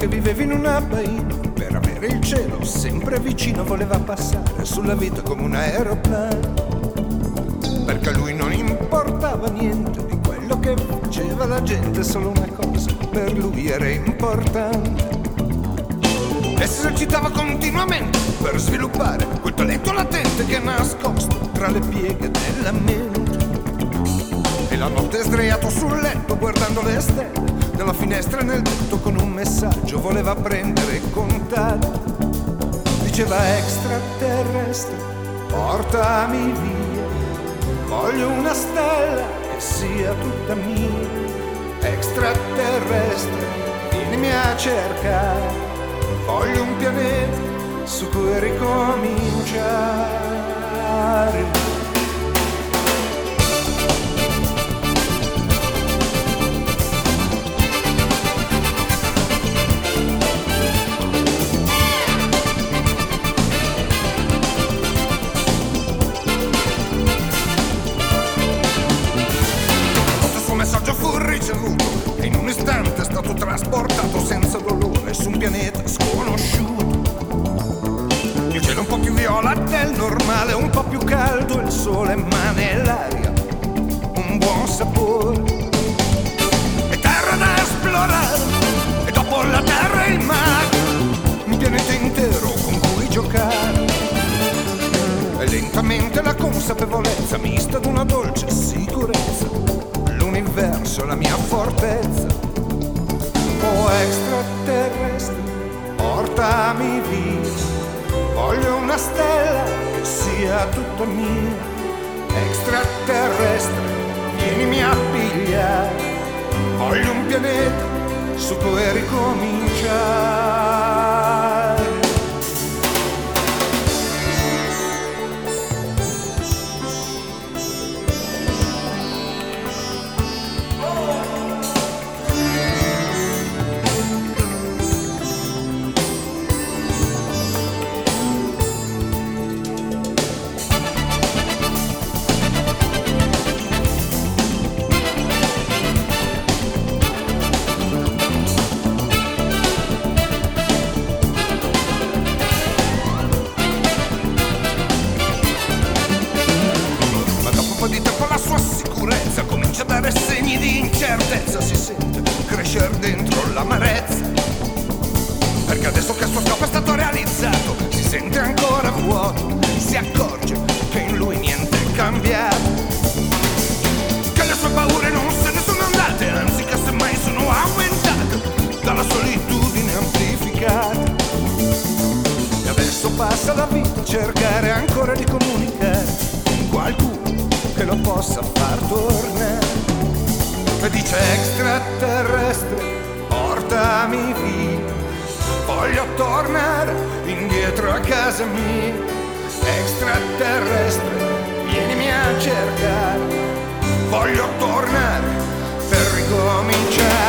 che vivevi in un abbaino. Per avere il cielo sempre vicino voleva passare sulla vita come un aeroplano, perché a lui non importava niente di quello che faceva la gente, solo una cosa per lui era importante. E si esercitava continuamente per sviluppare quel talento latente che è nascosto tra le pieghe della mente. E la notte sdraiato sul letto guardando le stelle dalla finestra nel tetto con un messaggio voleva prendere e contare. Diceva: extraterrestre, portami via, voglio una stella che sia tutta mia. Extraterrestre, vienimi a cercare, voglio un pianeta su cui ricominciare. E in un istante è stato trasportato senza dolore su un pianeta sconosciuto. Il cielo è un po' più viola del normale, un po' più caldo il sole, ma nell'aria un buon sapore. E terra da esplorare, e dopo la terra il mare, un pianeta intero con cui giocare. E lentamente la consapevolezza mista ad una dolce sicurezza, l'universo è la mia fortezza. Oh extraterrestre, portami via, voglio una stella che sia tutta mia. Extraterrestre, vienimi a pigliare, voglio un pianeta su cui ricominciare. Comincia a dare segni di incertezza, si sente crescere dentro l'amarezza, perché adesso che il suo scopo è stato realizzato si sente ancora vuoto, si accorge che in lui niente è cambiato, che le sue paure non se ne sono andate, anzi che semmai sono aumentate dalla solitudine amplificata. E adesso passa la vita a cercare ancora di comunicare con qualcuno che lo possa far tornare. E dice: extraterrestre, portami via, voglio tornare indietro a casa mia. Extraterrestre, vienimi a cercare, voglio tornare per ricominciare.